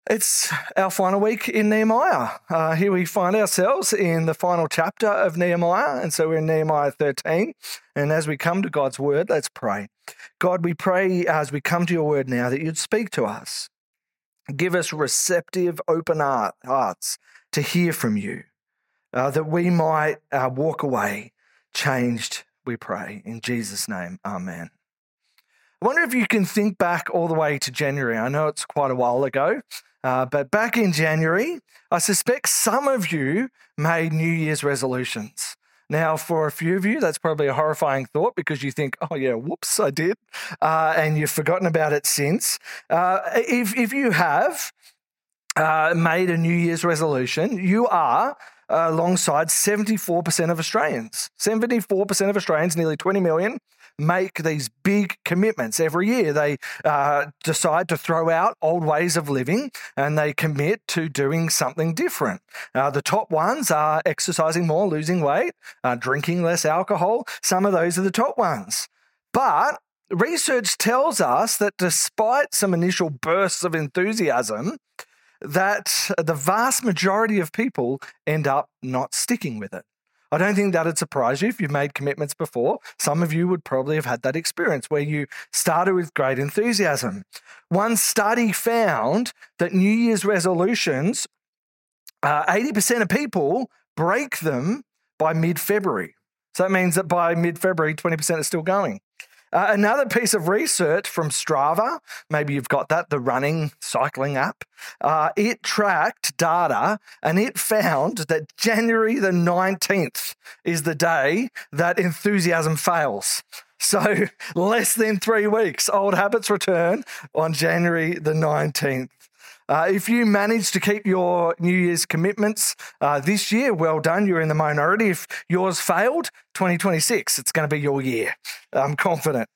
It's our final week in Nehemiah. Here we find ourselves in the final chapter of Nehemiah, and so we're in Nehemiah 13. And as we come to God's word, let's pray. God, we pray as we come to your word now that you'd speak to us. Give us receptive, open hearts to hear from you, that we might walk away changed, we pray. In Jesus' name, amen. I wonder if you can think back all the way to January. I know it's quite a while ago, but back in January, I suspect some of you made New Year's resolutions. Now, for a few of you, that's probably a horrifying thought because you think, oh yeah, whoops, I did, and you've forgotten about it since. If you have made a New Year's resolution, you are alongside 74% of Australians. 74% of Australians, nearly 20 million, make these big commitments every year. They decide to throw out old ways of living and they commit to doing something different. The top ones are exercising more, losing weight, drinking less alcohol. Some of those are the top ones. But research tells us that despite some initial bursts of enthusiasm, that the vast majority of people end up not sticking with it. I don't think that would surprise you if you've made commitments before. Some of you would probably have had that experience where you started with great enthusiasm. One study found that New Year's resolutions, 80% of people break them by mid-February. So that means that by mid-February, 20% are still going. Another piece of research from Strava, maybe you've got that, the running, cycling app, it tracked data and it found that January the 19th is the day that enthusiasm fails. So less than 3 weeks, old habits return on January the 19th. If you manage to keep your New Year's commitments this year, well done. You're in the minority. If yours failed, 2026, it's going to be your year. I'm confident.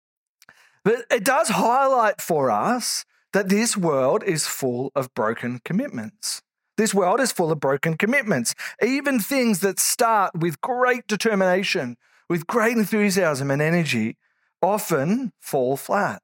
But it does highlight for us that this world is full of broken commitments. This world is full of broken commitments. Even things that start with great determination, with great enthusiasm and energy, often fall flat.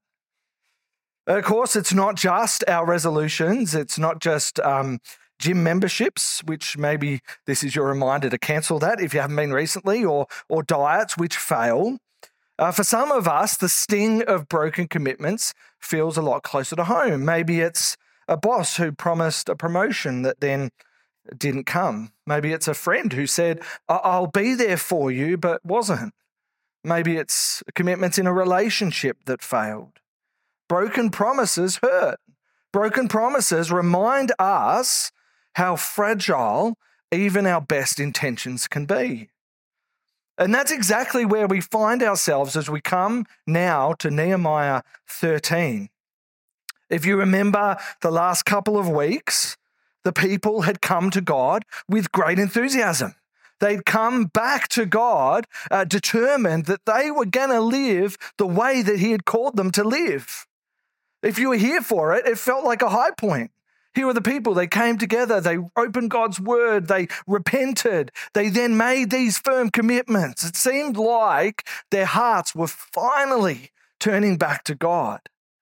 Of course, it's not just our resolutions. It's not just gym memberships, which maybe this is your reminder to cancel that if you haven't been recently, or diets which fail. For some of us, the sting of broken commitments feels a lot closer to home. Maybe it's a boss who promised a promotion that then didn't come. Maybe it's a friend who said, I'll be there for you, but wasn't. Maybe it's commitments in a relationship that failed. Broken promises hurt. Broken promises remind us how fragile even our best intentions can be. And that's exactly where we find ourselves as we come now to Nehemiah 13. If you remember the last couple of weeks, the people had come to God with great enthusiasm. They'd come back to God determined that they were going to live the way that he had called them to live. If you were here for it, it felt like a high point. Here were the people, they came together, they opened God's word, they repented, they then made these firm commitments. It seemed like their hearts were finally turning back to God.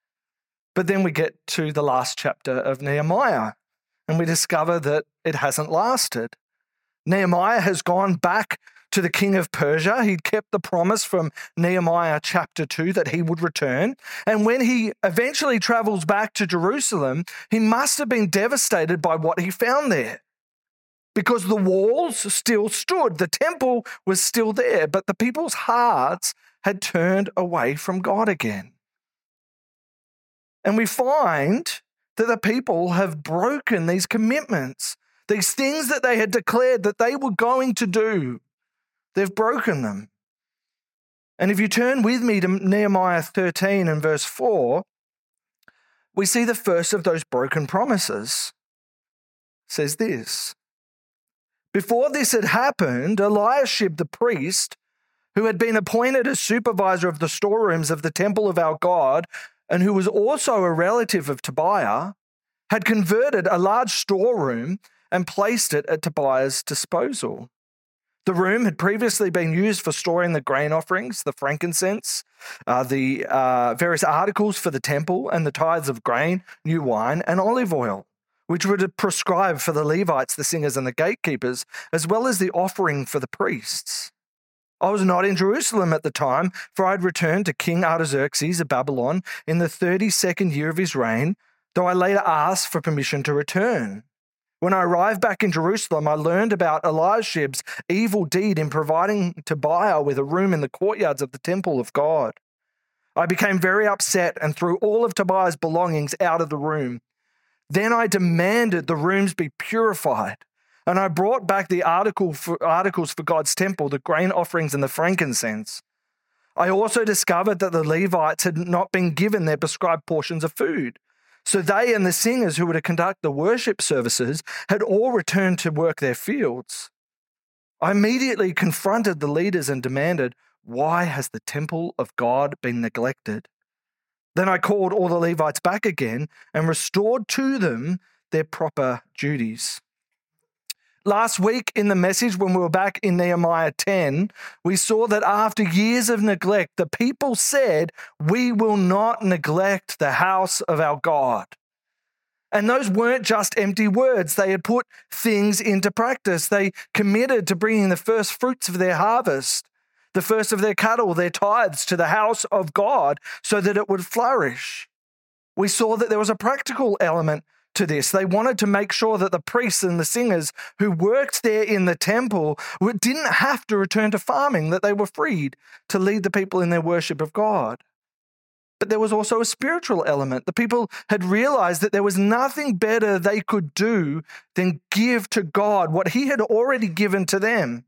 But then we get to the last chapter of Nehemiah and we discover that it hasn't lasted. Nehemiah has gone back to the king of Persia. He'd kept the promise from Nehemiah chapter 2 that he would return. And when he eventually travels back to Jerusalem, he must have been devastated by what he found there. Because the walls still stood, the temple was still there, but the people's hearts had turned away from God again. And we find that the people have broken these commitments, these things that they had declared that they were going to do. They've broken them. And if you turn with me to Nehemiah 13 and verse 4, we see the first of those broken promises. It says this: before this had happened, Eliashib the priest, who had been appointed as supervisor of the storerooms of the temple of our God, and who was also a relative of Tobiah, had converted a large storeroom and placed it at Tobiah's disposal. The room had previously been used for storing the grain offerings, the frankincense, the various articles for the temple, and the tithes of grain, new wine, and olive oil. which were prescribed for the Levites, the singers, and the gatekeepers, as well as the offering for the priests. I was not in Jerusalem at the time, for I had returned to King Artaxerxes of Babylon in the 32nd year of his reign, though I later asked for permission to return. When I arrived back in Jerusalem, I learned about Eliashib's evil deed in providing Tobiah with a room in the courtyards of the temple of God. I became very upset and threw all of Tobiah's belongings out of the room. Then I demanded the rooms be purified, and I brought back the articles for God's temple, the grain offerings and the frankincense. I also discovered that the Levites had not been given their prescribed portions of food. So they and the singers who were to conduct the worship services had all returned to work their fields. I immediately confronted the leaders and demanded, "Why has the temple of God been neglected?" Then I called all the Levites back again and restored to them their proper duties. Last week in the message, when we were back in Nehemiah 10, we saw that after years of neglect, the people said, "We will not neglect the house of our God." And those weren't just empty words. They had put things into practice. They committed to bringing the first fruits of their harvest, the first of their cattle, their tithes, to the house of God so that it would flourish. We saw that there was a practical element to this. They wanted to make sure that the priests and the singers who worked there in the temple didn't have to return to farming, that they were freed to lead the people in their worship of God. But there was also a spiritual element. The people had realized that there was nothing better they could do than give to God what he had already given to them.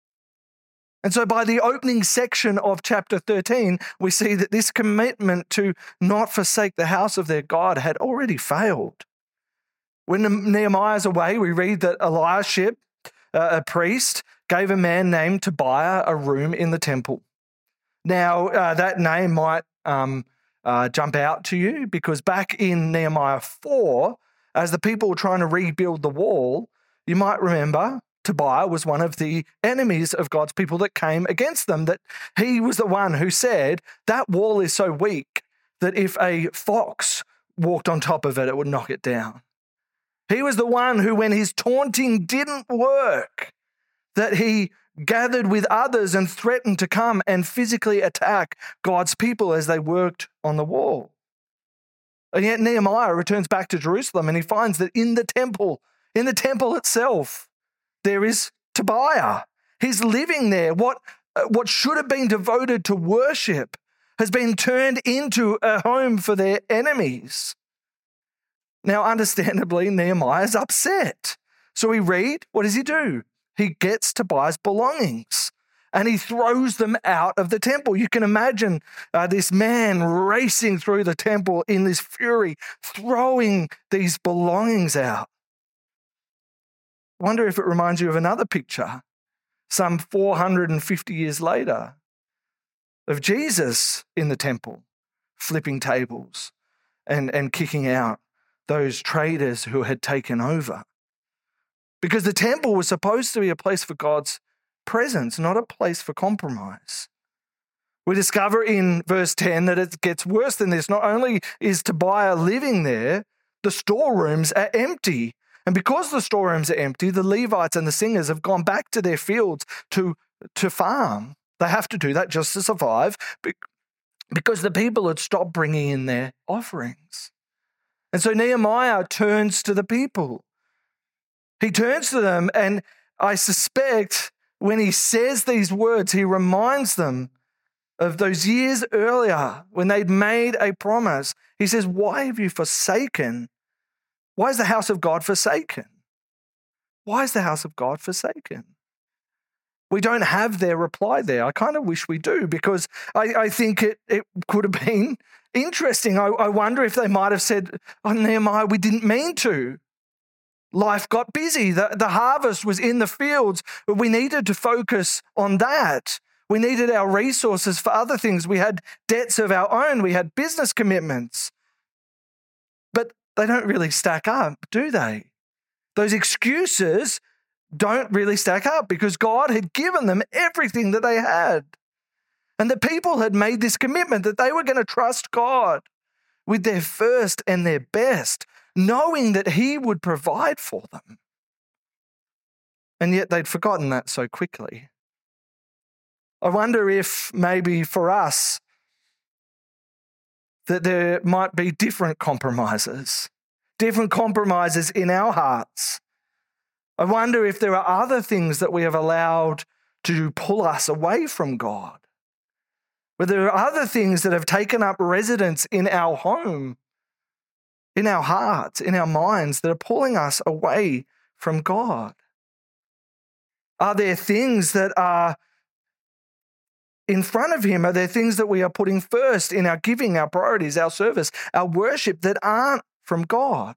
And so by the opening section of chapter 13, we see that this commitment to not forsake the house of their God had already failed. When Nehemiah's away, we read that Eliashib, a priest, gave a man named Tobiah a room in the temple. Now, that name might jump out to you because back in Nehemiah 4, as the people were trying to rebuild the wall, you might remember Tobiah was one of the enemies of God's people that came against them, that he was the one who said, "That wall is so weak that if a fox walked on top of it, it would knock it down." He was the one who, when his taunting didn't work, that he gathered with others and threatened to come and physically attack God's people as they worked on the wall. And yet Nehemiah returns back to Jerusalem and he finds that in the temple itself, there is Tobiah. He's living there. What should have been devoted to worship has been turned into a home for their enemies. Now, understandably, Nehemiah's upset. So we read, what does he do? He gets Tobiah's belongings and he throws them out of the temple. You can imagine this man racing through the temple in this fury, throwing these belongings out. I wonder if it reminds you of another picture, some 450 years later, of Jesus in the temple, flipping tables and kicking out those traders who had taken over. Because the temple was supposed to be a place for God's presence, not a place for compromise. We discover in verse 10 that it gets worse than this. Not only is Tobiah living there, the storerooms are empty. And because the storerooms are empty, the Levites and the singers have gone back to their fields to farm. They have to do that just to survive because the people had stopped bringing in their offerings. And so Nehemiah turns to the people. He turns to them, and I suspect when he says these words, he reminds them of those years earlier when they'd made a promise. He says, "Why have you forsaken? Why is the house of God forsaken? Why is the house of God forsaken?" We don't have their reply there. I kind of wish we do because I think it could have been interesting. I wonder if they might have said, "Oh, Nehemiah, we didn't mean to. Life got busy. The harvest was in the fields, but we needed to focus on that. We needed our resources for other things. We had debts of our own. We had business commitments." But they don't really stack up, do they? Those excuses don't really stack up because God had given them everything that they had. And the people had made this commitment that they were going to trust God with their first and their best, knowing that he would provide for them. And yet they'd forgotten that so quickly. I wonder if maybe for us that there might be different compromises in our hearts. I wonder if there are other things that we have allowed to pull us away from God. But there are other things that have taken up residence in our home, in our hearts, in our minds, that are pulling us away from God. Are there things that are in front of him? Are there things that we are putting first in our giving, our priorities, our service, our worship that aren't from God?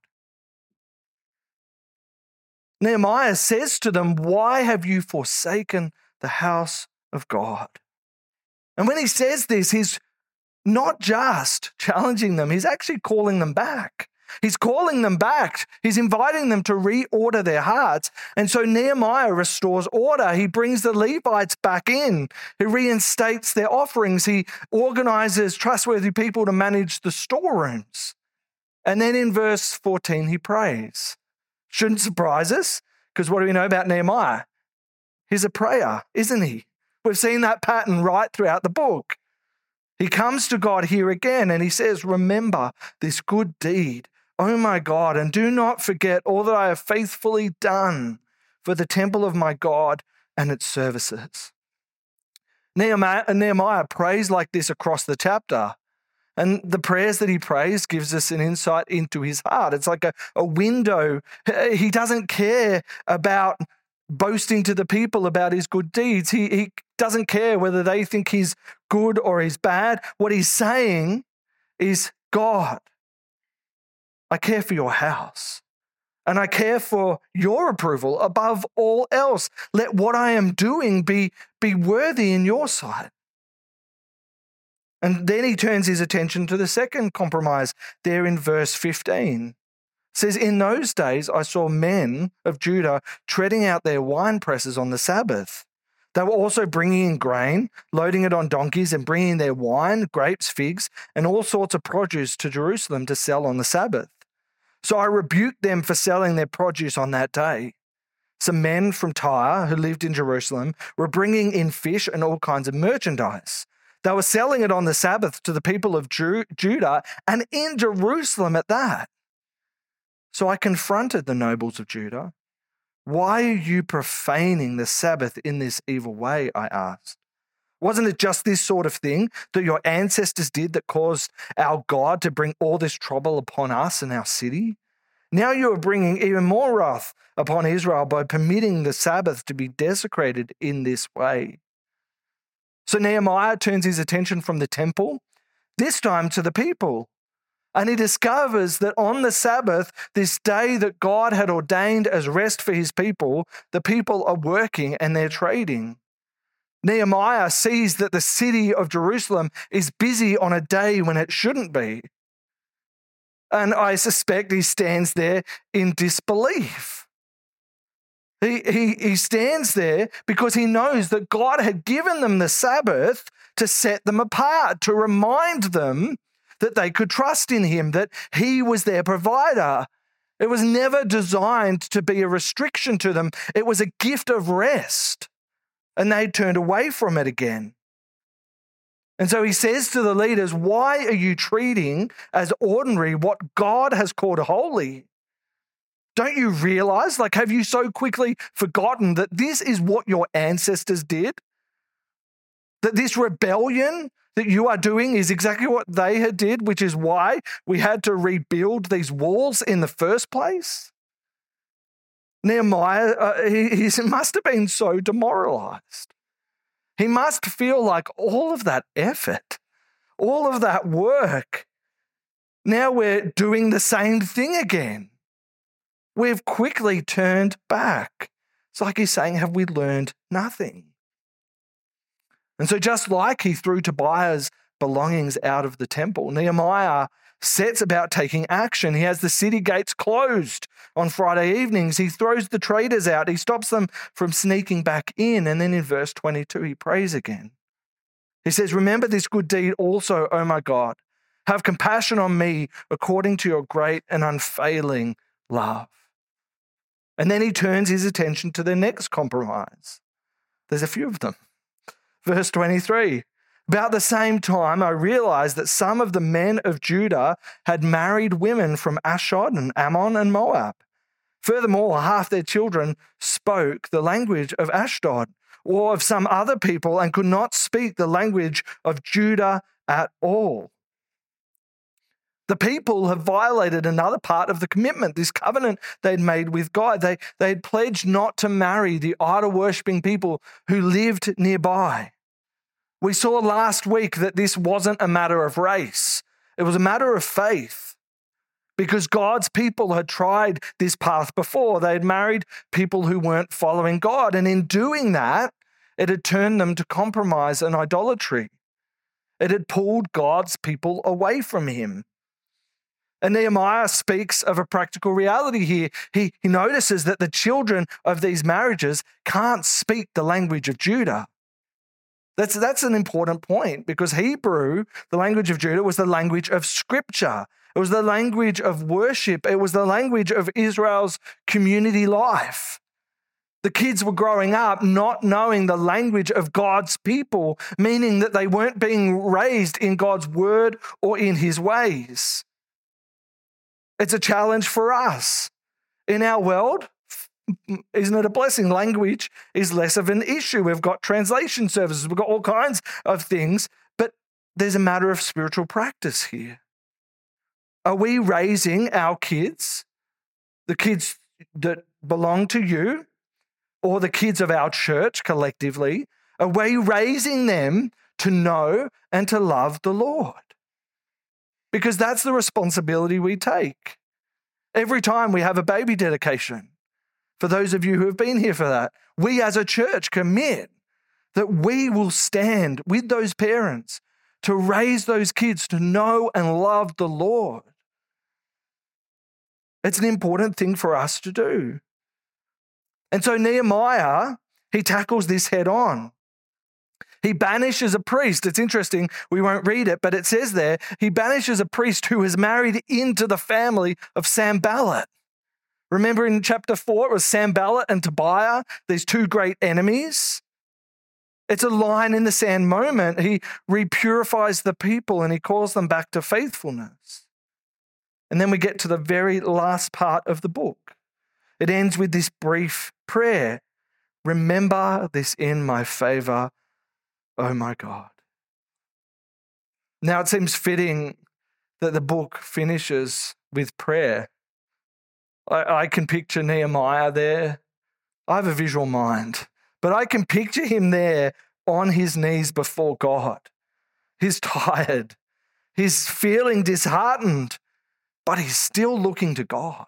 Nehemiah says to them, "Why have you forsaken the house of God?" And when he says this, he's not just challenging them, he's actually calling them back. He's calling them back. He's inviting them to reorder their hearts. And so Nehemiah restores order. He brings the Levites back in. He reinstates their offerings. He organizes trustworthy people to manage the storerooms. And then in verse 14, he prays. Shouldn't surprise us, because what do we know about Nehemiah? He's a prayer, isn't he? We've seen that pattern right throughout the book. He comes to God here again and he says, "Remember this good deed, oh my God, and do not forget all that I have faithfully done for the temple of my God and its services." Nehemiah prays like this across the chapter. And the prayers that he prays gives us an insight into his heart. It's like a window. He doesn't care about boasting to the people about his good deeds. He doesn't care whether they think he's good or he's bad. What he's saying is, "God, I care for your house, and I care for your approval above all else. Let what I am doing be worthy in your sight." And then he turns his attention to the second compromise there in verse 15. It says, "In those days I saw men of Judah treading out their wine presses on the Sabbath. They were also bringing in grain, loading it on donkeys, and bringing their wine, grapes, figs, and all sorts of produce to Jerusalem to sell on the Sabbath. So I rebuked them for selling their produce on that day. Some men from Tyre who lived in Jerusalem were bringing in fish and all kinds of merchandise. They were selling it on the Sabbath to the people of Judah and in Jerusalem at that. So I confronted the nobles of Judah. 'Why are you profaning the Sabbath in this evil way?' I asked. 'Wasn't it just this sort of thing that your ancestors did that caused our God to bring all this trouble upon us and our city? Now you are bringing even more wrath upon Israel by permitting the Sabbath to be desecrated in this way.' So Nehemiah turns his attention from the temple, this time to the people. And he discovers that on the Sabbath, this day that God had ordained as rest for his people, the people are working and they're trading. Nehemiah sees that the city of Jerusalem is busy on a day when it shouldn't be. And I suspect he stands there in disbelief. He stands there because he knows that God had given them the Sabbath to set them apart, to remind them that they could trust in him, that he was their provider. It was never designed to be a restriction to them. It was a gift of rest, and they turned away from it again. And so he says to the leaders, "Why are you treating as ordinary what God has called holy? Don't you realize, have you so quickly forgotten that this is what your ancestors did? That this rebellion that you are doing is exactly what they had did, which is why we had to rebuild these walls in the first place?" Nehemiah, he must have been so demoralized. He must feel like all of that effort, all of that work, now we're doing the same thing again. We've quickly turned back. It's like he's saying, have we learned nothing? And so just like he threw Tobiah's belongings out of the temple, Nehemiah sets about taking action. He has the city gates closed on Friday evenings. He throws the traders out. He stops them from sneaking back in. And then in verse 22, he prays again. He says, "Remember this good deed also, oh my God, Have compassion on me according to your great and unfailing love. And then he turns his attention to the next compromise. There's a few of them. Verse 23, about the same time, I realized that some of the men of Judah had married women from Ashdod and Ammon and Moab. Furthermore, half their children spoke the language of Ashdod or of some other people and could not speak the language of Judah at all. The people have violated another part of the commitment, this covenant they'd made with God. They had pledged not to marry the idol-worshipping people who lived nearby. We saw last week that this wasn't a matter of race. It was a matter of faith, because God's people had tried this path before. They had married people who weren't following God, and in doing that, it had turned them to compromise and idolatry. It had pulled God's people away from him. And Nehemiah speaks of a practical reality here. He notices that the children of these marriages can't speak the language of Judah. That's an important point, because Hebrew, the language of Judah, was the language of Scripture. It was the language of worship. It was the language of Israel's community life. The kids were growing up not knowing the language of God's people, meaning that they weren't being raised in God's word or in his ways. It's a challenge for us. In our world, isn't it a blessing? Language is less of an issue. We've got translation services. We've got all kinds of things, but there's a matter of spiritual practice here. Are we raising our kids, the kids that belong to you, or the kids of our church collectively? Are we raising them to know and to love the Lord? Because that's the responsibility we take. Every time we have a baby dedication, for those of you who have been here for that, we as a church commit that we will stand with those parents to raise those kids to know and love the Lord. It's an important thing for us to do. And so Nehemiah, he tackles this head on. He banishes a priest. It's interesting, we won't read it, but it says there, he banishes a priest who was married into the family of Sanballat. Remember in chapter 4, it was Sanballat and Tobiah, these two great enemies. It's a line in the sand moment. He repurifies the people and he calls them back to faithfulness. And then we get to the very last part of the book. It ends with this brief prayer. Remember this in my favor, oh my God. Now it seems fitting that the book finishes with prayer. I can picture Nehemiah there. I have a visual mind, but I can picture him there on his knees before God. He's tired. He's feeling disheartened, but he's still looking to God.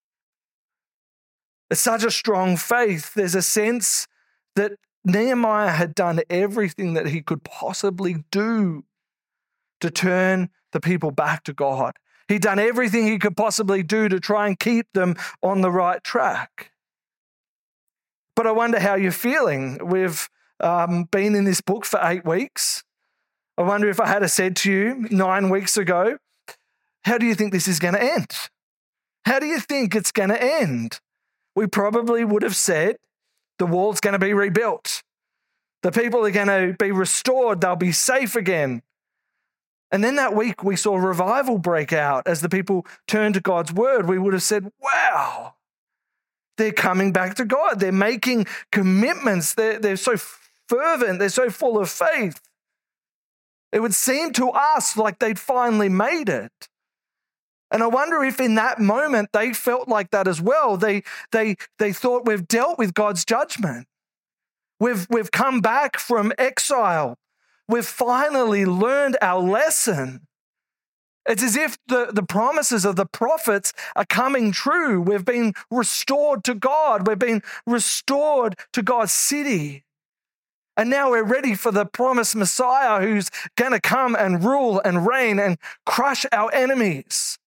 It's such a strong faith. There's a sense that Nehemiah had done everything that he could possibly do to turn the people back to God. He'd done everything he could possibly do to try and keep them on the right track. But I wonder how you're feeling. We've been in this book for 8 weeks. I wonder if I had said to you 9 weeks ago, how do you think this is going to end? How do you think it's going to end? We probably would have said the wall's going to be rebuilt. The people are going to be restored. They'll be safe again. And then that week we saw revival break out as the people turned to God's word. We would have said, wow, they're coming back to God. They're making commitments. They're so fervent. They're so full of faith. It would seem to us like they'd finally made it. And I wonder if in that moment they felt like that as well. They thought, we've dealt with God's judgment. We've come back from exile. We've finally learned our lesson. It's as if the promises of the prophets are coming true. We've been restored to God. We've been restored to God's city. And now we're ready for the promised Messiah who's going to come and rule and reign and crush our enemies.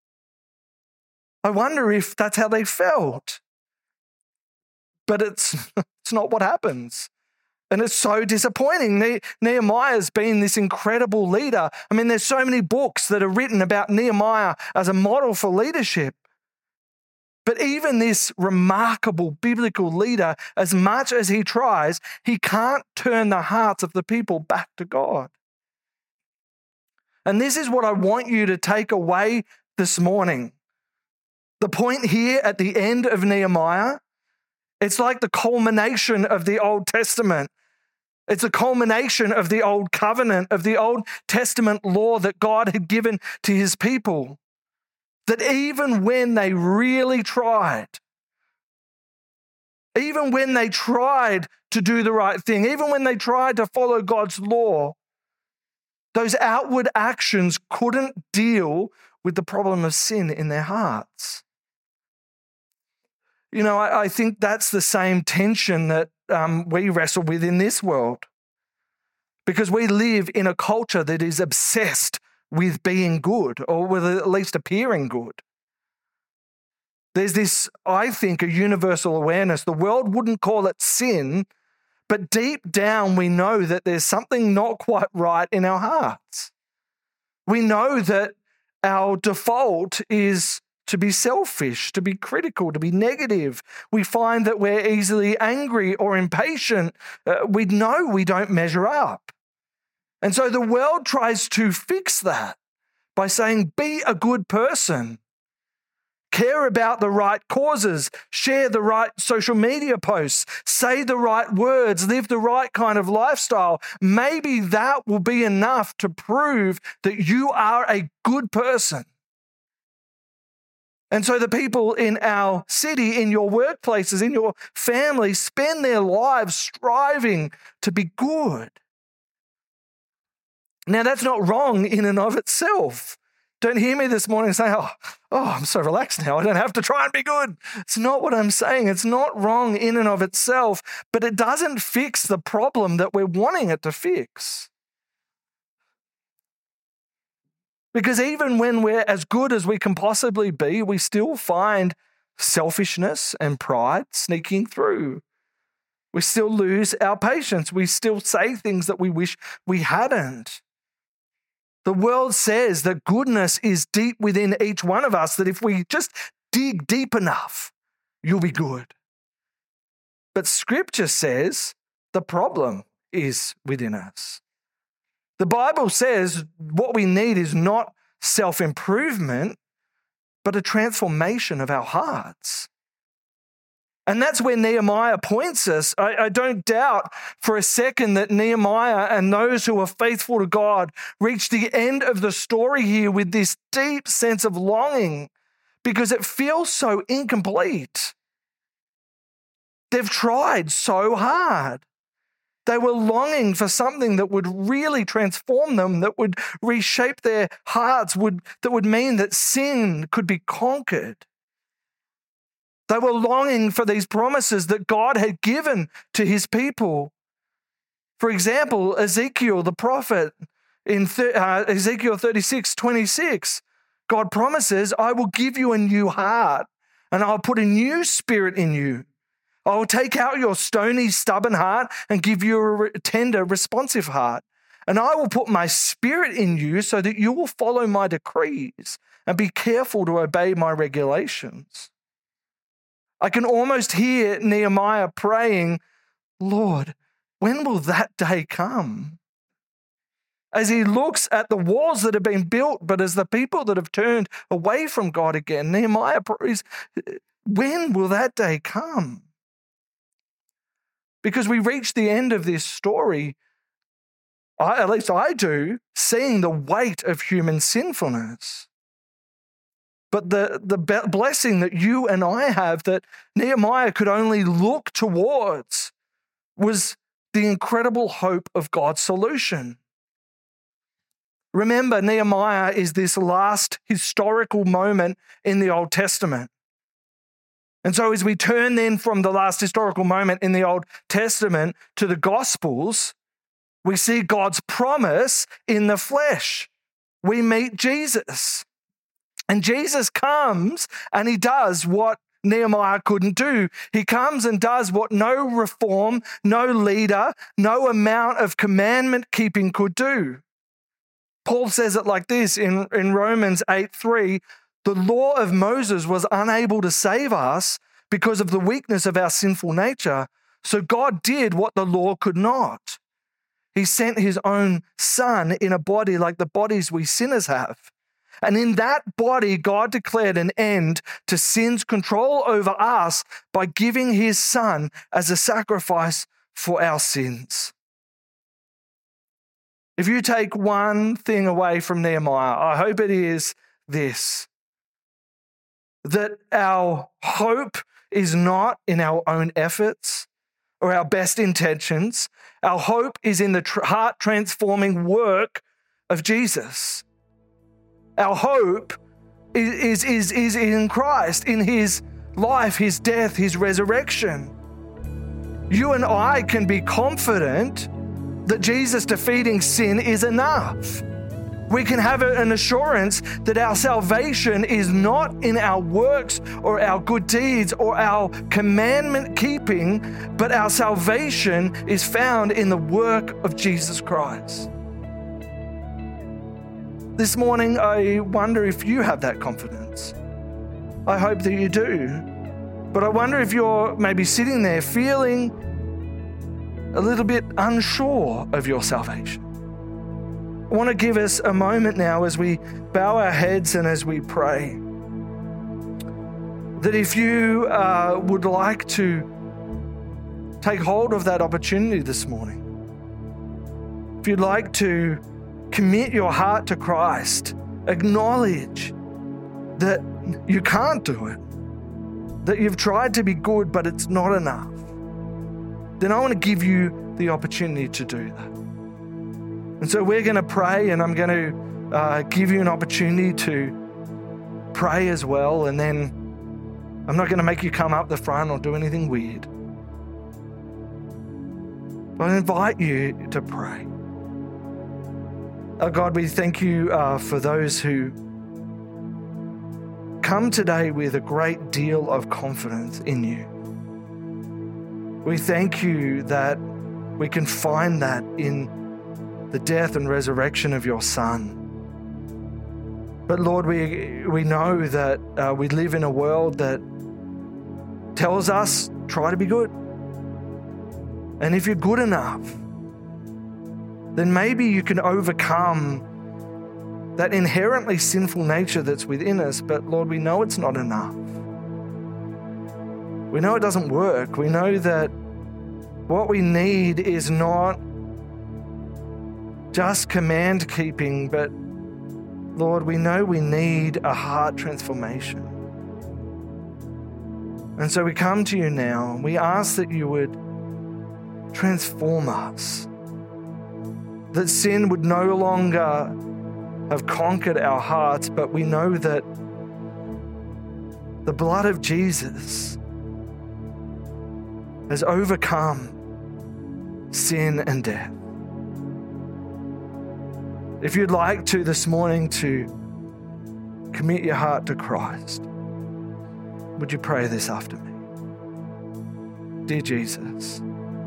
I wonder if that's how they felt. But it's not what happens. And it's so disappointing. Nehemiah's been this incredible leader. I mean, there's so many books that are written about Nehemiah as a model for leadership. But even this remarkable biblical leader, as much as he tries, he can't turn the hearts of the people back to God. And this is what I want you to take away this morning. The point here at the end of Nehemiah, it's like the culmination of the Old Testament. It's a culmination of the Old Covenant, of the Old Testament law that God had given to his people. That even when they really tried, even when they tried to do the right thing, even when they tried to follow God's law, those outward actions couldn't deal with the problem of sin in their hearts. You know, I think that's the same tension that we wrestle with in this world, because we live in a culture that is obsessed with being good, or with at least appearing good. There's this, I think, a universal awareness. The world wouldn't call it sin, but deep down we know that there's something not quite right in our hearts. We know that our default is to be selfish, to be critical, to be negative. We find that we're easily angry or impatient. We know we don't measure up. And so the world tries to fix that by saying, be a good person. Care about the right causes, share the right social media posts, say the right words, live the right kind of lifestyle. Maybe that will be enough to prove that you are a good person. And so the people in our city, in your workplaces, in your family, spend their lives striving to be good. Now, that's not wrong in and of itself. Don't hear me this morning saying, oh, I'm so relaxed now. I don't have to try and be good. It's not what I'm saying. It's not wrong in and of itself, but it doesn't fix the problem that we're wanting it to fix. Because even when we're as good as we can possibly be, we still find selfishness and pride sneaking through. We still lose our patience. We still say things that we wish we hadn't. The world says that goodness is deep within each one of us, that if we just dig deep enough, you'll be good. But Scripture says the problem is within us. The Bible says what we need is not self-improvement, but a transformation of our hearts. And that's where Nehemiah points us. I don't doubt for a second that Nehemiah and those who are faithful to God reach the end of the story here with this deep sense of longing, because it feels so incomplete. They've tried so hard. They were longing for something that would really transform them, that would reshape their hearts, that would mean that sin could be conquered. They were longing for these promises that God had given to his people. For example, Ezekiel, the prophet, in Ezekiel 36:26, God promises, I will give you a new heart and I'll put a new spirit in you. I will take out your stony, stubborn heart and give you a tender, responsive heart. And I will put my spirit in you so that you will follow my decrees and be careful to obey my regulations. I can almost hear Nehemiah praying, Lord, when will that day come? As he looks at the walls that have been built, but as the people that have turned away from God again, Nehemiah prays, when will that day come? Because we reach the end of this story, at least I do, seeing the weight of human sinfulness. But the blessing that you and I have that Nehemiah could only look towards was the incredible hope of God's solution. Remember, Nehemiah is this last historical moment in the Old Testament. And so as we turn then from the last historical moment in the Old Testament to the Gospels, we see God's promise in the flesh. We meet Jesus. And Jesus comes and he does what Nehemiah couldn't do. He comes and does what no reform, no leader, no amount of commandment keeping could do. Paul says it like this in Romans 8:3, the law of Moses was unable to save us because of the weakness of our sinful nature. So God did what the law could not. He sent his own son in a body like the bodies we sinners have. And in that body, God declared an end to sin's control over us by giving his son as a sacrifice for our sins. If you take one thing away from Nehemiah, I hope it is this: that our hope is not in our own efforts or our best intentions. Our hope is in the heart-transforming work of Jesus. Our hope is in Christ, in his life, his death, his resurrection. You and I can be confident that Jesus defeating sin is enough. We can have an assurance that our salvation is not in our works or our good deeds or our commandment keeping, but our salvation is found in the work of Jesus Christ. This morning, I wonder if you have that confidence. I hope that you do. But I wonder if you're maybe sitting there feeling a little bit unsure of your salvation. I want to give us a moment now as we bow our heads and as we pray, that if you would like to take hold of that opportunity this morning, if you'd like to commit your heart to Christ, acknowledge that you can't do it, that you've tried to be good, but it's not enough, then I want to give you the opportunity to do that. And so we're going to pray, and I'm going to give you an opportunity to pray as well. And then I'm not going to make you come up the front or do anything weird. But I invite you to pray. Oh God, we thank you for those who come today with a great deal of confidence in you. We thank you that we can find that in the death and resurrection of your Son. But Lord, we know that we live in a world that tells us, try to be good. And if you're good enough, then maybe you can overcome that inherently sinful nature that's within us. But Lord, we know it's not enough. We know it doesn't work. We know that what we need is not just command keeping, but Lord, we know we need a heart transformation. And so we come to you now and we ask that you would transform us, that sin would no longer have conquered our hearts, but we know that the blood of Jesus has overcome sin and death. If you'd like to this morning to commit your heart to Christ, would you pray this after me? Dear Jesus,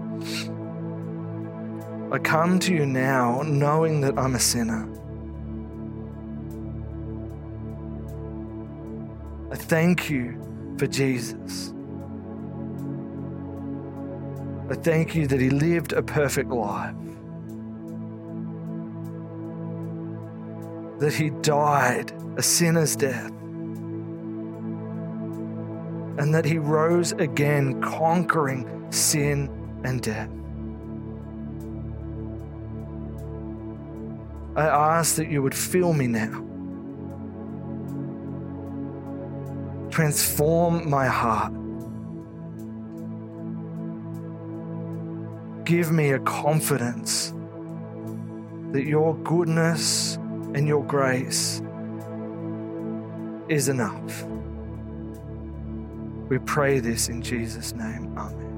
I come to you now knowing that I'm a sinner. I thank you for Jesus. I thank you that he lived a perfect life, that he died a sinner's death, and that he rose again, conquering sin and death. I ask that you would fill me now. Transform my heart. Give me a confidence that your goodness and your grace is enough. We pray this in Jesus' name. Amen.